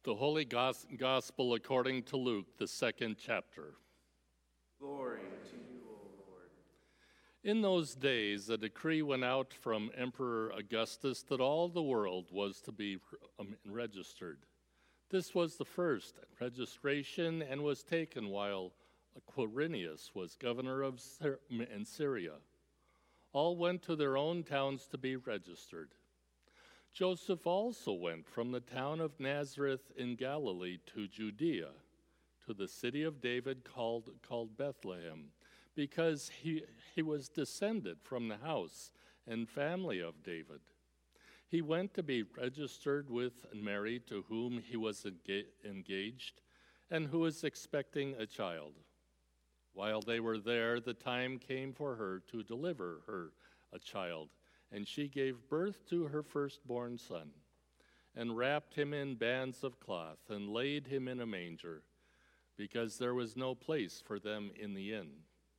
The Holy Gospel according to Luke, the second chapter. Glory to you, O Lord. In those days, a decree went out from Emperor Augustus that all the world was to be registered. This was the first registration and was taken while Quirinius was governor of Syria. All went to their own towns to be registered. Joseph also went from the town of Nazareth in Galilee to Judea, to the city of David called Bethlehem, because he was descended from the house and family of David. He went to be registered with Mary, to whom he was engaged, and who was expecting a child. While they were there, the time came for her to deliver her a child, and she gave birth to her firstborn son, and wrapped him in bands of cloth, and laid him in a manger, because there was no place for them in the inn.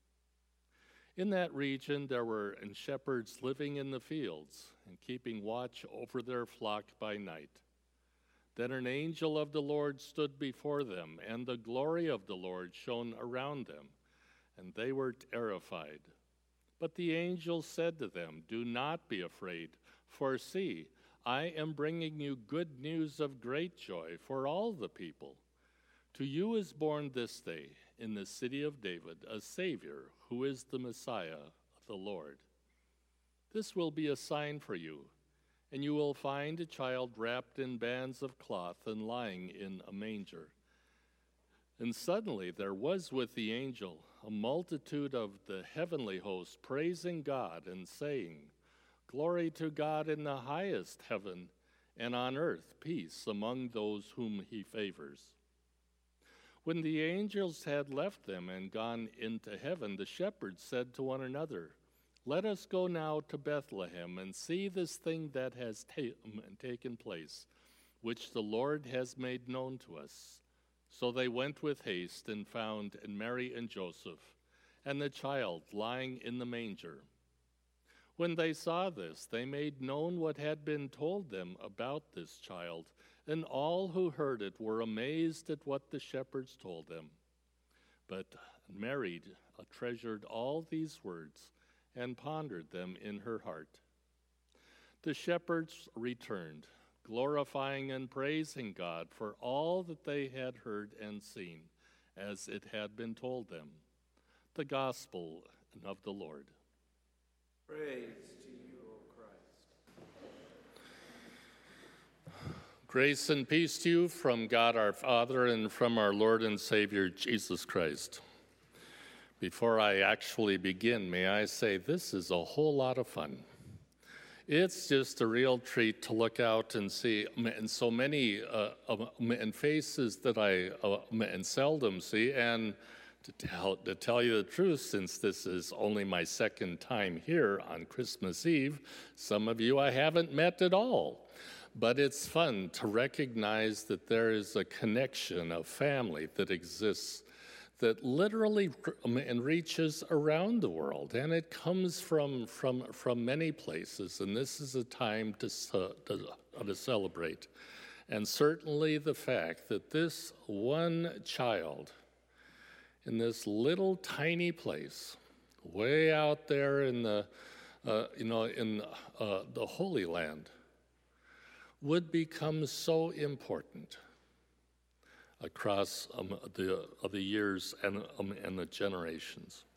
In that region there were shepherds living in the fields, and keeping watch over their flock by night. Then an angel of the Lord stood before them, and the glory of the Lord shone around them, and they were terrified. But the angel said to them, "Do not be afraid, for see, I am bringing you good news of great joy for all the people. To you is born this day in the city of David a Savior, who is the Messiah, the Lord. This will be a sign for you, and you will find a child wrapped in bands of cloth and lying in a manger." And suddenly there was with the angel a multitude of the heavenly host praising God and saying, "Glory to God in the highest heaven, and on earth peace among those whom he favors." When the angels had left them and gone into heaven, the shepherds said to one another, "Let us go now to Bethlehem and see this thing that has taken place, which the Lord has made known to us." So they went with haste and found Mary and Joseph and the child lying in the manger. When they saw this, they made known what had been told them about this child, and all who heard it were amazed at what the shepherds told them. But Mary treasured all these words and pondered them in her heart. The shepherds returned, glorifying and praising God for all that they had heard and seen, as it had been told them. The Gospel of the Lord. Praise to you, O Christ. Grace and peace to you from God our Father and from our Lord and Savior Jesus Christ. Before I actually begin, may I say this is a whole lot of fun. It's just a real treat to look out and see, and so many faces that I seldom see. And to tell you the truth, since this is only my second time here on Christmas Eve, some of you I haven't met at all. But it's fun to recognize that there is a connection of family that exists that literally reaches around the world, and it comes from many places, and this is a time to celebrate. And certainly the fact that this one child in this little tiny place, way out there in the the Holy Land, would become so important across the years and the generations.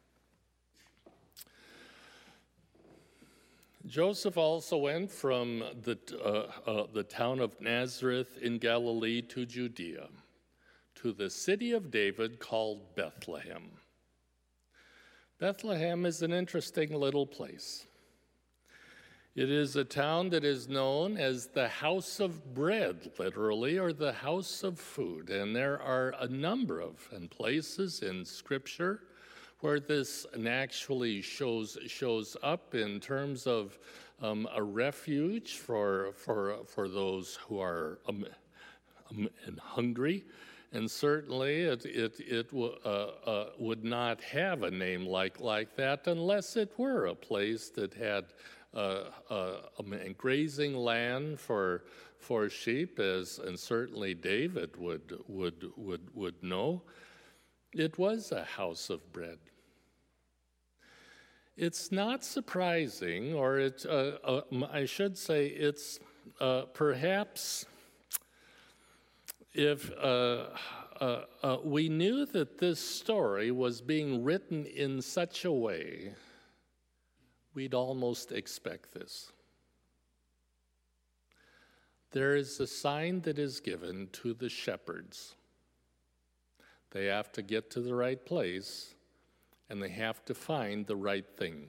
Joseph also went from the town of Nazareth in Galilee to Judea, to the city of David called Bethlehem. Bethlehem is an interesting little place. It is a town that is known as the house of bread, literally, or the house of food. And there are a number of places in Scripture where this actually shows up in terms of a refuge for those who are hungry. And certainly it would not have a name like that unless it were a place that had grazing land for sheep, and certainly David would know. It was a house of bread. It's not surprising, or I should say, it's perhaps if we knew that this story was being written in such a way, we'd almost expect this. There is a sign that is given to the shepherds. They have to get to the right place, and they have to find the right thing.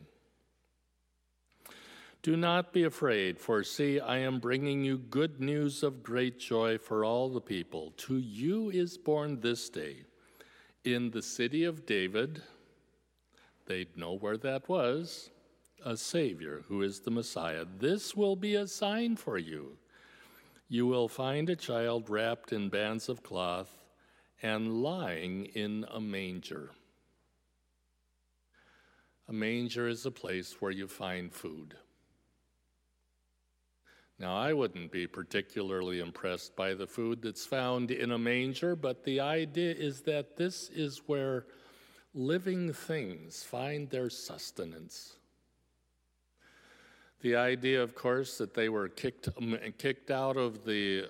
Do not be afraid, for see, I am bringing you good news of great joy for all the people. To you is born this day in the city of David, they'd know where that was, a Savior who is the Messiah. This will be a sign for you. You will find a child wrapped in bands of cloth and lying in a manger. A manger is a place where you find food. Now, I wouldn't be particularly impressed by the food that's found in a manger, but the idea is that this is where living things find their sustenance. The idea, of course, that they were kicked out of the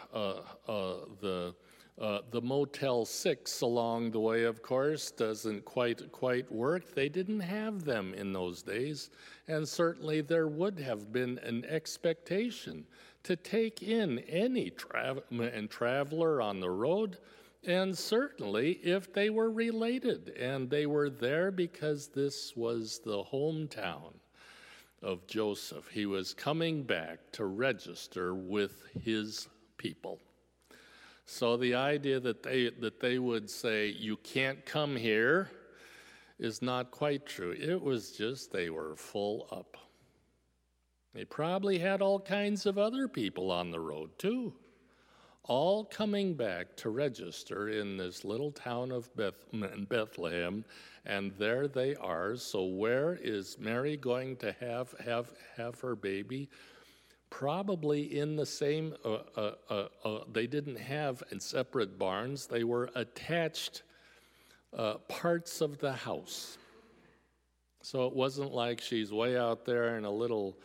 Motel 6 along the way, of course, doesn't quite work. They didn't have them in those days, and certainly there would have been an expectation to take in any traveler on the road, and certainly if they were related, and they were there because this was the hometown of Joseph. He was coming back to register with his people. So the idea that they would say, you can't come here, is not quite true. It was just they were full up. They probably had all kinds of other people on the road too, all coming back to register in this little town of Bethlehem, and there they are. So where is Mary going to have her baby? Probably in the same, they didn't have in separate barns. They were attached parts of the house. So it wasn't like she's way out there in a little,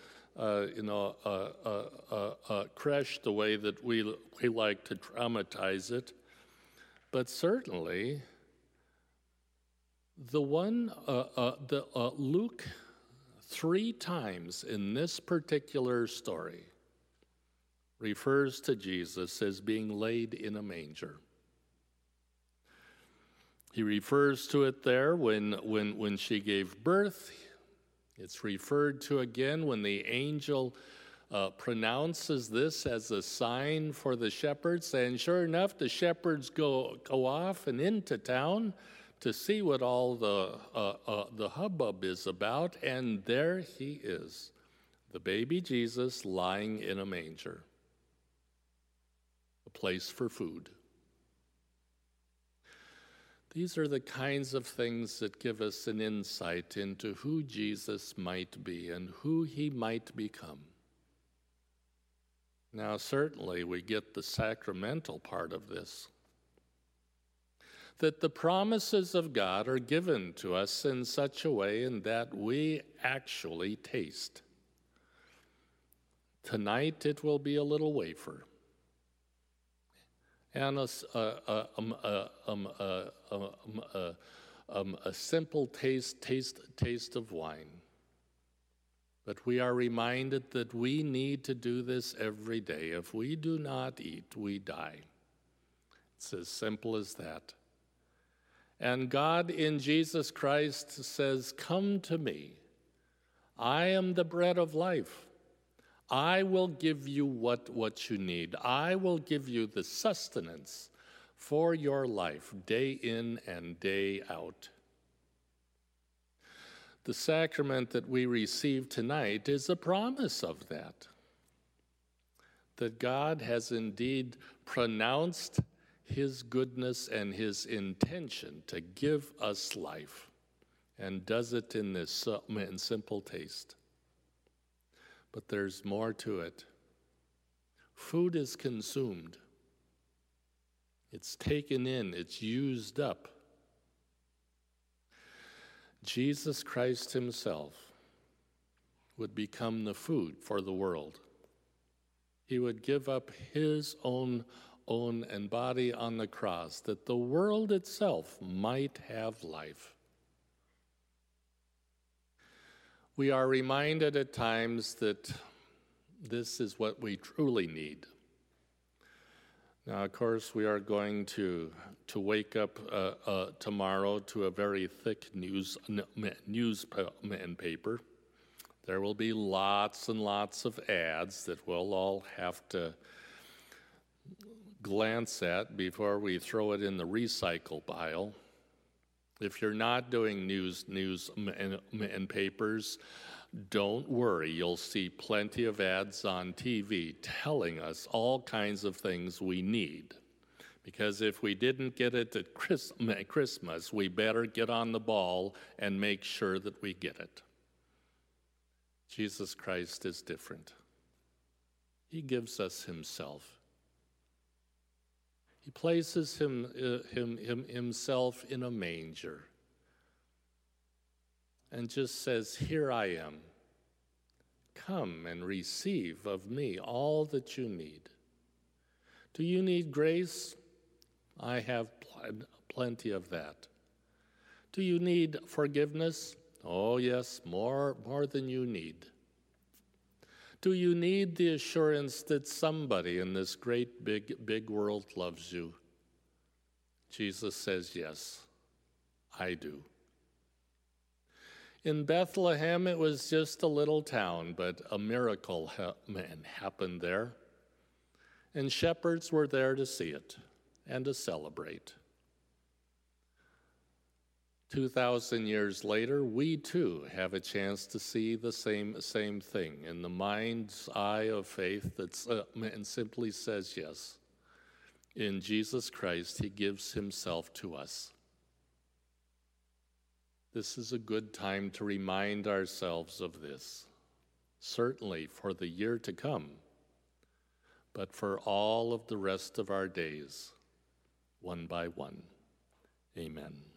creche, the way that we like to dramatize it. But certainly, Luke 3 times in this particular story refers to Jesus as being laid in a manger. He refers to it there when she gave birth. It's referred to again when the angel pronounces this as a sign for the shepherds. And sure enough, the shepherds go off and into town to see what all the hubbub is about. And there he is, the baby Jesus lying in a manger, a place for food. These are the kinds of things that give us an insight into who Jesus might be and who he might become. Now, certainly, we get the sacramental part of this, that the promises of God are given to us in such a way in that we actually taste. Tonight, it will be a little wafer and a simple taste of wine. But we are reminded that we need to do this every day. If we do not eat, we die. It's as simple as that. And God in Jesus Christ says, "Come to me. I am the bread of life. I will give you what you need. I will give you the sustenance for your life, day in and day out." The sacrament that we receive tonight is a promise of that God has indeed pronounced his goodness and his intention to give us life, and does it in this simple taste. But there's more to it. Food is consumed. It's taken in, it's used up. Jesus Christ himself would become the food for the world. He would give up his own and body on the cross that the world itself might have life. We are reminded at times that this is what we truly need. Now, of course, we are going to wake up tomorrow to a very thick news paper. There will be lots and lots of ads that we'll all have to glance at before we throw it in the recycle pile. If you're not doing news and papers, don't worry. You'll see plenty of ads on TV telling us all kinds of things we need. Because if we didn't get it at Christmas, we better get on the ball and make sure that we get it. Jesus Christ is different. He gives us himself. He places himself in a manger and just says, "Here I am. Come and receive of me all that you need." Do you need grace? I have plenty of that. Do you need forgiveness? Oh yes, more than you need. Do you need the assurance that somebody in this great big world loves you? Jesus says, yes, I do. In Bethlehem, it was just a little town, but a miracle happened there. And shepherds were there to see it and to celebrate. 2,000 years later, we too have a chance to see the same thing in the mind's eye of faith and simply says yes. In Jesus Christ, he gives himself to us. This is a good time to remind ourselves of this, certainly for the year to come, but for all of the rest of our days, one by one. Amen.